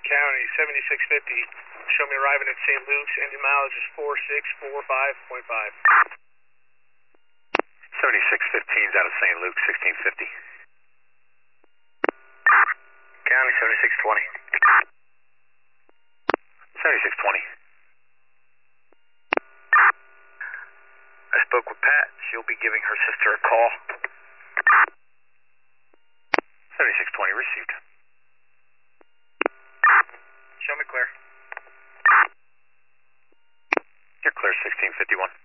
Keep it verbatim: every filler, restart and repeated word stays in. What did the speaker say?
County, seventy-six fifty. Show me arriving at Saint Luke's. Engine mileage is four six four five point five. seventy-six fifteen is out of Saint Luke, sixteen fifty. County, seventy-six twenty. seventy-six twenty. I spoke with Pat. She'll be giving her sister a call. seventy-six twenty received. Show me clear. You're clear, sixteen fifty-one.